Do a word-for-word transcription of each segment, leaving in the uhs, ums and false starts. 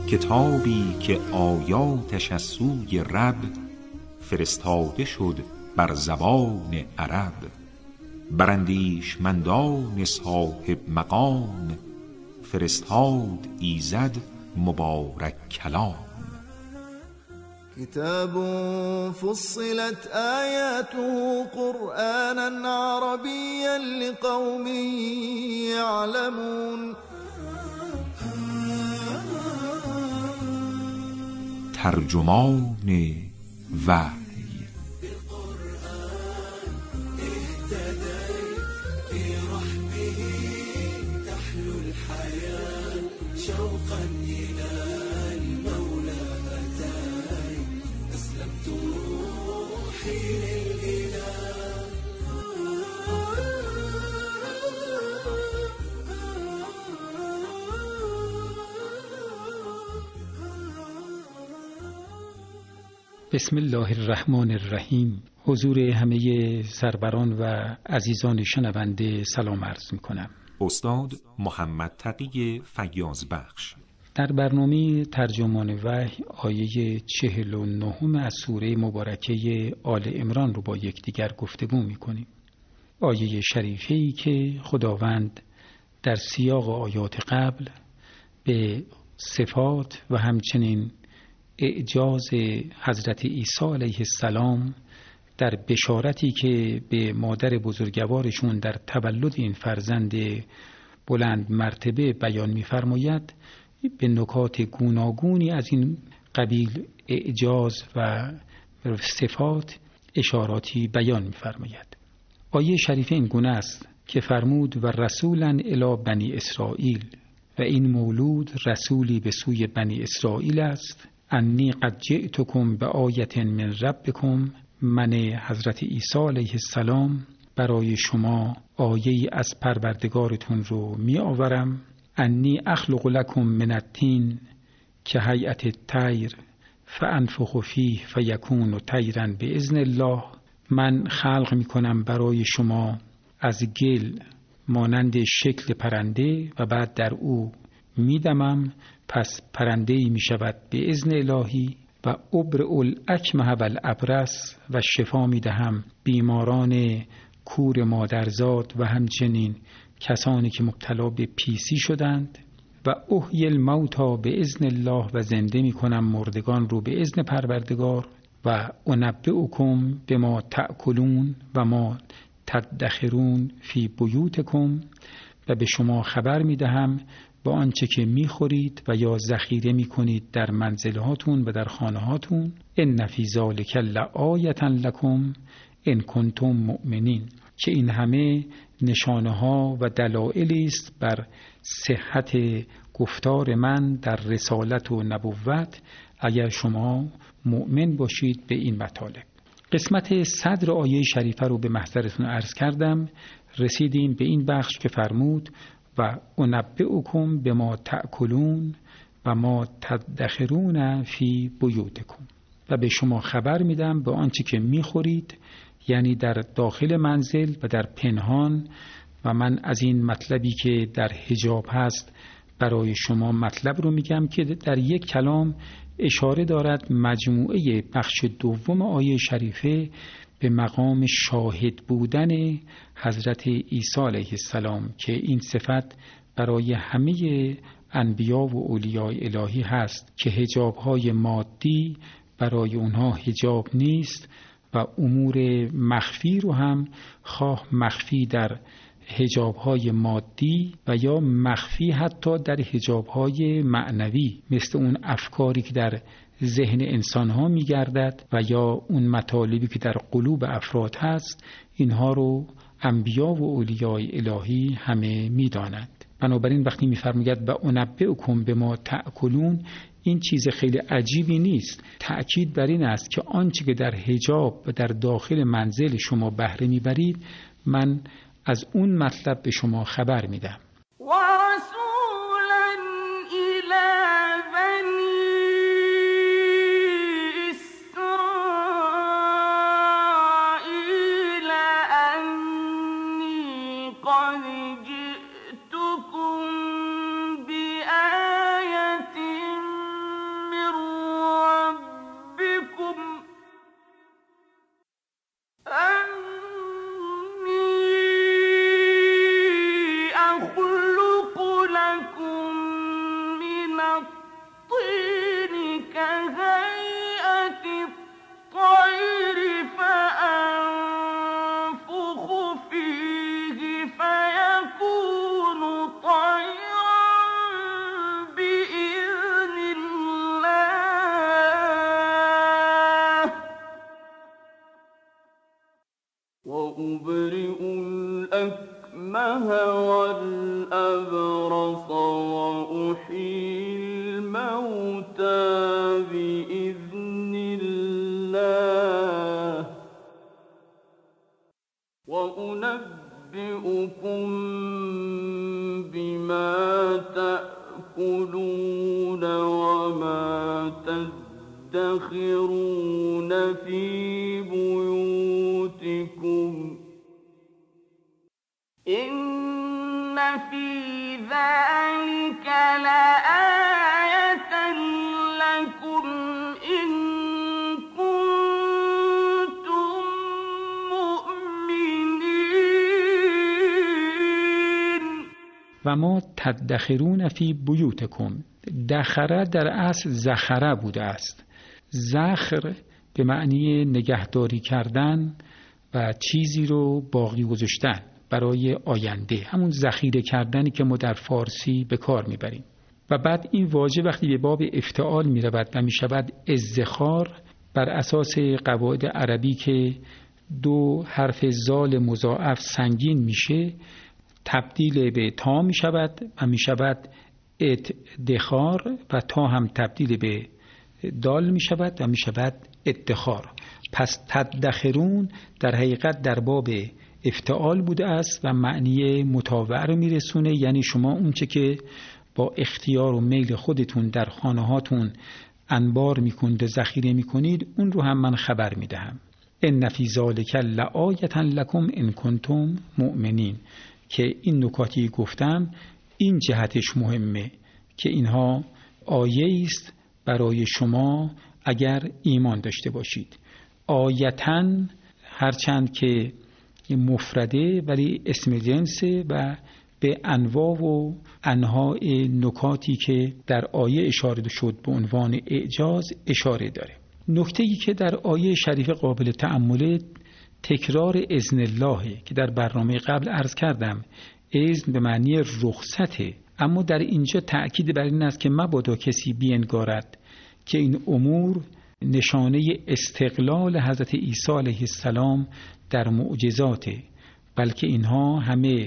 کتابی که آیاتش از سوی رب فرستاده شد بر زبان عرب، بر اندیشمندان صاحب مقام فرستاد ایزد مبارک کلام. كتاب فصلت آياته قرآنا عربيا لقوم يعلمون. ترجمان وحی. بسم الله الرحمن الرحیم. حضور همه سروران و عزیزان شنونده سلام عرض می کنم. استاد محمد تقی فیاض بخش در برنامه ترجمان وحی آیه چهل و نهم از سوره مبارکه آل عمران رو با یکدیگر گفتگو می کنیم. آیه شریفه‌ای که خداوند در سیاق آیات قبل به صفات و همچنین اعجاز حضرت عیسی علیه السلام در بشارتی که به مادر بزرگوارشون در تولد این فرزند بلند مرتبه بیان می‌فرماید، به نکات گوناگونی از این قبیل اعجاز و صفات اشاراتی بیان می‌فرماید. آیه شریفه این گونه است که فرمود و رسولا الی بنی اسرائیل، و این مولود رسولی به سوی بنی اسرائیل است. انی قد جئتکم بآیة من ربکم، من حضرت عیسی علیه السلام برای شما آیه از پروردگارتون رو می آورم. انی اخلق لکم من الطین که هیئت الطیر فانفخ فیه فیکون طیرا باذن الله. من خلق می کنم برای شما از گل مانند شکل پرنده و بعد در او می دمم، پس پرنده‌ای می شود به اذن الهی. و ابرئ الاکمه و الابرص، و شفا می دهم بیماران کور مادرزاد و همچنین کسانی که مبتلا به پیسی شدند. و احیی الموتی به اذن الله، و زنده می کنم مردگان رو به اذن پروردگار. و انبئکم بما تأکلون و ما تدخرون فی بیوتکم، و به شما خبر می دهم با آنچه که میخورید و یا ذخیره میکنید در منزلهاتون و در خانهاتون. ان فی ذلک لآیة لکم ان کنتم مؤمنین، که این همه نشانه ها و دلایلی است بر صحت گفتار من در رسالت و نبوت اگر شما مؤمن باشید به این مطالب. قسمت صدر آیه شریفه رو به محضرتون عرض کردم. رسیدیم به این بخش که فرمود و انبئکم بما تأکلون و ما تدخرون فی بیوتکم، و به شما خبر میدم به آنچه که میخورید، یعنی در داخل منزل و در پنهان. و من از این مطلبی که در حجاب هست برای شما مطلب رو میگم که در یک کلام اشاره دارد مجموعه بخش دوم آیه شریفه به مقام شاهد بودن حضرت عیسی علیه السلام، که این صفت برای همه انبیا و اولیاء الهی هست که حجاب‌های مادی برای اونها حجاب نیست و امور مخفی رو هم خواه مخفی در حجاب‌های مادی و یا مخفی حتی در حجاب‌های معنوی، مثل اون افکاری که در ذهن انسان‌ها می‌گردد و یا اون مطالبی که در قلوب افراد هست، اینها رو انبیا و اولیاء الهی همه می‌دانند. بنابراین وقتی می‌فرماید و انبئکم بما تأکلون، این چیز خیلی عجیبی نیست. تأکید بر این است که آنچه که در حجاب و در داخل منزل شما بهره می‌برید، من از اون مطلب به شما خبر میدم. الأبرص وأحيي الموتى بإذن الله وأنبئكم بما تأكلون وما تدخرون في بيوتكم إن في ذلك لآية لكم إن كنتم مؤمنين. و ما تدخرون فی بیوتکم. دخره در اصل زخره بوده است. زخر به معنی نگهداری کردن و چیزی رو باقی گذاشتن برای آینده، همون ذخیره کردنی که ما در فارسی به کار میبریم. و بعد این واژه وقتی به باب افتعال میرود و میشود ادخار، بر اساس قواعد عربی که دو حرف زال مضاعف سنگین میشه تبدیل به تا میشود و میشود ادخار و تا هم تبدیل به دال میشود و میشود ادخار. پس تدخرون در حقیقت در باب افتعال بوده است و معنی متابعه رو میرسونه، یعنی شما اونچه که با اختیار و میل خودتون در خانه هاتون انبار میکنید و ذخیره میکنید اون رو هم من خبر میدهم. ان فی ذلک لآیة لکم ان کنتم مؤمنین، که این نکاتی گفتم این جهتش مهمه که اینها آیه است برای شما اگر ایمان داشته باشید. آیتاً هرچند که مفرده ولی اسم جنسه و به انواع و انواع نکاتی که در آیه اشاره شد به عنوان اعجاز اشاره داره. نکته‌ای که در آیه شریف قابل تأمل تکرار اذن الله که در برنامه قبل عرض کردم، اذن به معنی رخصته، اما در اینجا تأکید بر این است که مبادا کسی بینگارد که این امور نشانه استقلال حضرت عیسی علیه السلام در معجزاته، بلکه اینها همه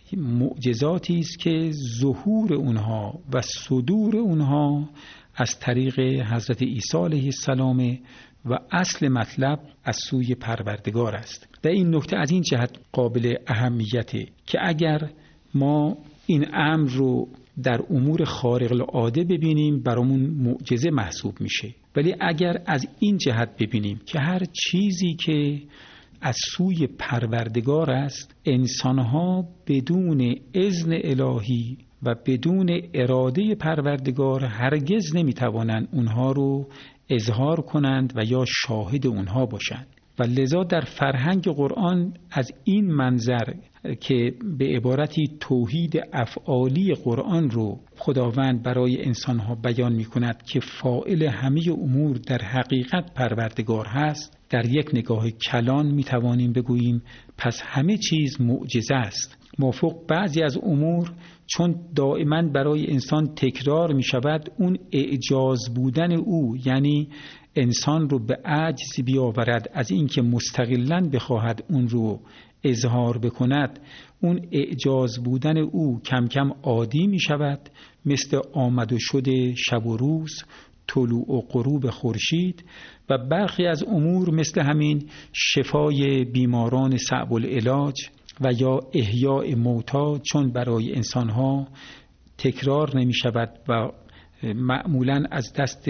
معجزاتی است که ظهور اونها و صدور اونها از طریق حضرت عیسی علیه السلام و اصل مطلب از سوی پروردگار است. و این نکته از این جهت قابل اهمیته که اگر ما این امر رو در امور خارق العاده ببینیم برامون معجزه محسوب میشه، ولی اگر از این جهت ببینیم که هر چیزی که از سوی پروردگار است، انسانها بدون اذن الهی و بدون اراده پروردگار هرگز نمیتوانند اونها رو اظهار کنند و یا شاهد اونها باشند. و لذا در فرهنگ قرآن از این منظر که به عبارتی توحید افعالی قرآن رو خداوند برای انسانها بیان می کند که فاعل همه امور در حقیقت پروردگار هست، در یک نگاه کلان می توانیم بگوییم پس همه چیز معجزه است. موافق بعضی از امور چون دائما برای انسان تکرار می شود، اون اعجاز بودن او، یعنی انسان رو به عجز بیاورد از اینکه مستقلاً بخواهد اون رو اظهار بکند، اون اعجاز بودن او کم کم عادی می شود، مثل آمد و شد شب و روز، طلوع و غروب خورشید. و برخی از امور مثل همین شفای بیماران صعب العلاج و یا احیاء موتا چون برای انسانها تکرار نمی شود و معمولاً از دست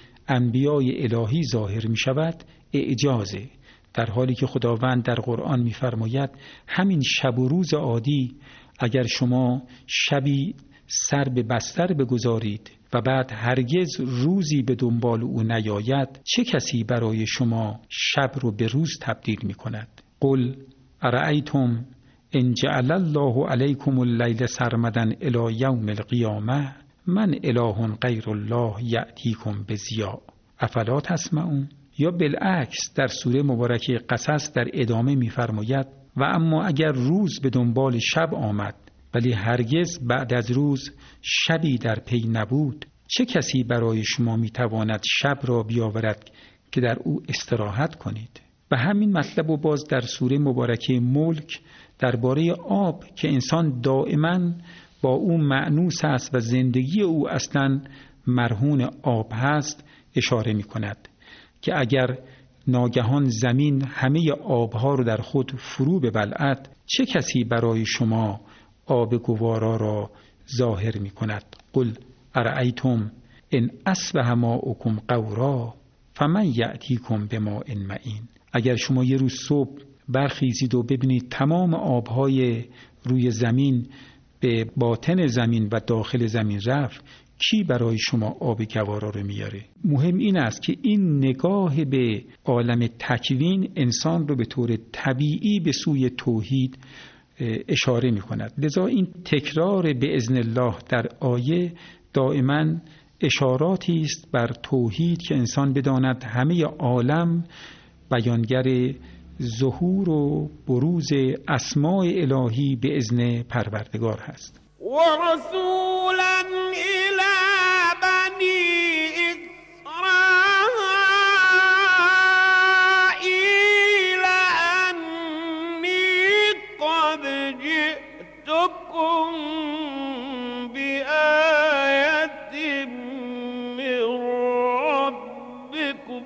انبیای الهی ظاهر می شود، اعجازه، در حالی که خداوند در قرآن می فرماید همین شب و روز عادی اگر شما شبی سر به بستر بگذارید و بعد هرگز روزی به دنبال او نیاید، چه کسی برای شما شب رو به روز تبدیل می کند؟ قل ارأیتم ان جعل الله علیکم اللیل سرمدا الی یوم القیامه من اله غیر الله یأتیکم بضیاء افلا تسمعون. یا بالعکس در سوره مبارکه قصص در ادامه می‌فرماید و اما اگر روز به دنبال شب آمد ولی هرگز بعد از روز شبی در پی نبود، چه کسی برای شما می‌تواند شب را بیاورد که در او استراحت کنید؟ و همین مطلب رو باز در سوره مبارکه ملک درباره آب که انسان دائما با او مأنوس است و زندگی او اصلاً مرهون آب هست اشاره می کند که اگر ناگهان زمین همه آبها رو در خود فرو ببلعد چه کسی برای شما آب گوارا را ظاهر می کند؟ قل ارأیتم ان اصبح ماؤکم غورا فمن یأتیکم بماء معین. اگر شما یه روز صبح برخیزید و ببینید تمام آبهای روی زمین به باطن زمین و داخل زمین رفت، کی برای شما آب گوارا رو میاره؟ مهم این است که این نگاه به عالم تکوین انسان رو به طور طبیعی به سوی توحید اشاره می کند. لذا این تکرار به اذن الله در آیه دائما اشاراتی است بر توحید که انسان بداند همه عالم بیانگر ظهور و بروز اسماء الهی به اذن پروردگار هست. و رسولا الی بنی اسرائیل انی قد جئتکم بآیت من ربکم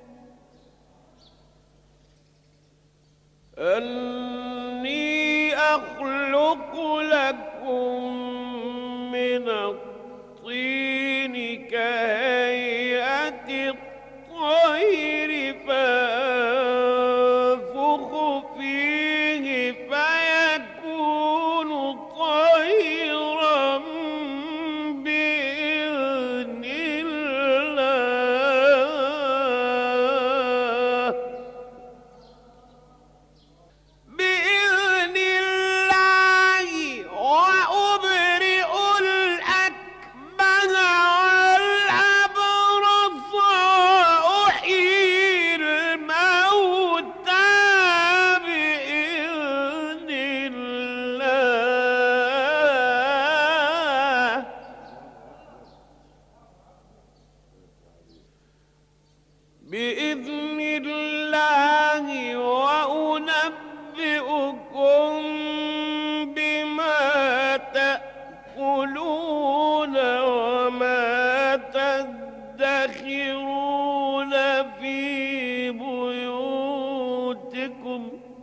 انی اخلق لكم من الطين كهيئة الطير فانفخ فيه فيكون طيرا بإذن الله بإذن الله وأبرئ الأكمه والأبرص وأحيي الموتى بإذن الله بإذن الله وأنبئكم بما تأكلون وما تدخرون في بيوتكم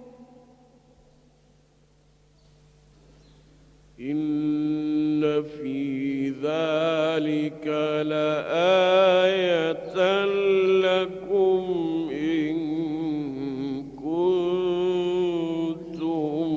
إن في ذلك لآية لكم إن كنتم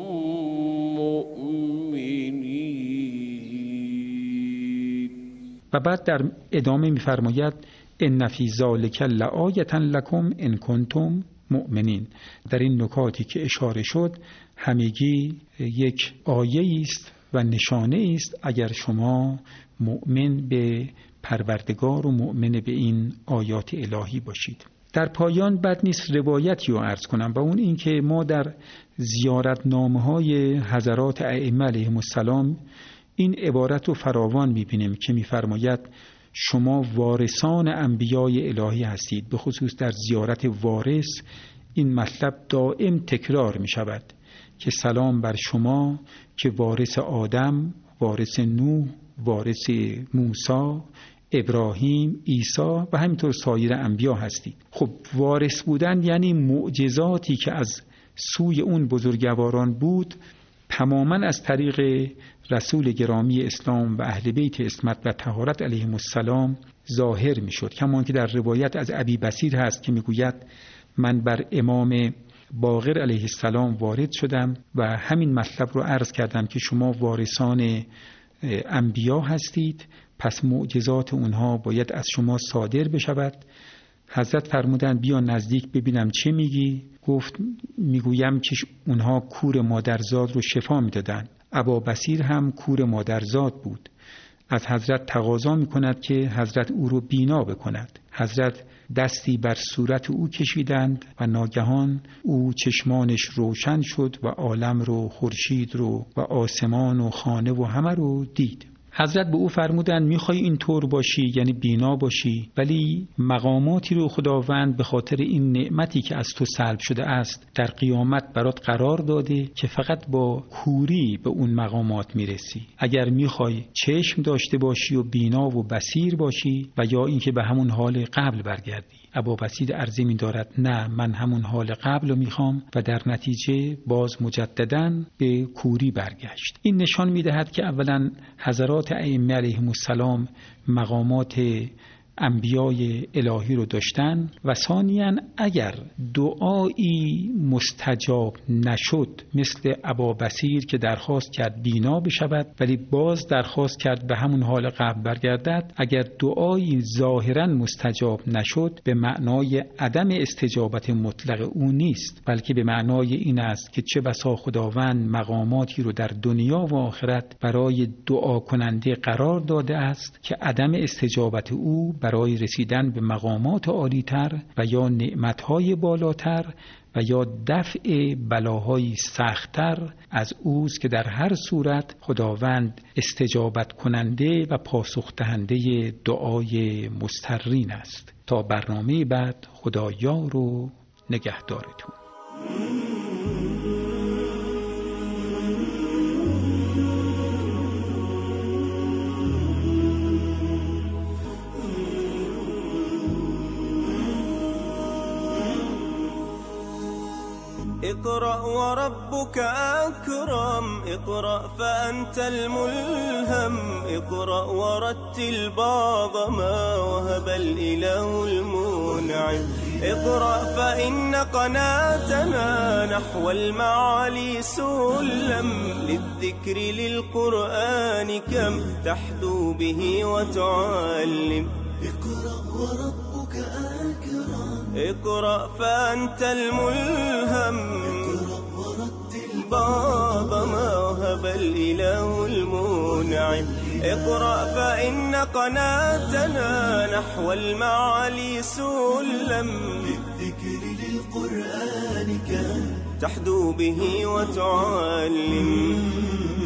مؤمنين. و بعد در ادامه می‌فرماید ان فی ذلک لآیة لکم ان کنتم مؤمنین. در این نکاتی که اشاره شد همگی یک آیه است و نشانه است اگر شما مؤمن به پروردگار و مؤمن به این آیات الهی باشید. در پایان بد نیست روایتی رو عرض کنم و اون این که ما در زیارتنامه‌های حضرات ائمه علیهم السلام این عبارت رو فراوان می‌بینیم که می‌فرماید شما وارثان انبیای الهی هستید. به خصوص در زیارت وارث این مطلب دائم تکرار می‌شود که سلام بر شما که وارث آدم، وارث نوح، وارث موسی، ابراهیم، عیسی و همینطور سایر انبیا هستید. خب وارث بودن یعنی معجزاتی که از سوی اون بزرگواران بود تماما از طریق رسول گرامی اسلام و اهل بیت عصمت و طهارت علیهم السلام ظاهر می شد. کمان که در روایت از ابی بصیر هست که می گوید من بر امام باقر علیه السلام وارد شدم و همین مطلب رو عرض کردم که شما وارثان انبیا هستید، پس معجزات اونها باید از شما صادر بشود. حضرت فرمودند بیا نزدیک ببینم چه میگی. گفت میگویم که اونها کور مادرزاد رو شفا میدادن. ابا بصیر هم کور مادرزاد بود. از حضرت تقاضا میکند که حضرت او رو بینا بکند. حضرت دستی بر صورت او کشیدند و ناگهان او چشمانش روشن شد و عالم رو، خورشید رو و آسمان و خانه و همه رو دید. حضرت به او فرمودند میخوای اینطور باشی، یعنی بینا باشی، ولی مقاماتی رو خداوند به خاطر این نعمتی که از تو سلب شده است در قیامت برات قرار داده که فقط با کوری به اون مقامات میرسی. اگر میخوای چشم داشته باشی و بینا و بصیر باشی و یا اینکه به همون حال قبل برگردی. ابابسید عرضه می دارد نه، من همون حال قبل رو میخوام و در نتیجه باز مجدداً به کوری برگشت. این نشان میدهد که اولاً حضرات ائمه علیهم السلام مقامات انبیای الهی رو داشتن و ثانیاً اگر دعایی مستجاب نشد مثل ابابسیر که درخواست کرد بینا بشود ولی باز درخواست کرد به همون حال قبل برگردد، اگر دعایی ظاهراً مستجاب نشد به معنای عدم استجابت مطلق او نیست، بلکه به معنای این است که چه بسا خداوند مقاماتی رو در دنیا و آخرت برای دعا کننده قرار داده است که عدم استجابت او برای رسیدن به مقامات عالی‌تر و یا نعمت‌های بالاتر و یا دفع بلاهای سخت‌تر از اوست که در هر صورت خداوند استجابت کننده و پاسخ دهنده دعای مضطرین است. تا برنامه بعد، خدا یار و نگهدارتون. اقرأ وربك أكرم، اقرأ فأنت الملهم، اقرأ ورتل بعض ما وهب الإله المنعم، اقرأ فإن قناتنا نحو المعالي سلم، للذكر للقرآن كم تحدو به وتعلم، اقرأ وربك أكرم، اقرأ فأنت الملهم، اقرأ ورتل بعض ما وهب الإله المنعم، اقرأ فإن قناتنا نحو المعالي سلم، للذكر للقرآن كم تحدو به وتعلم.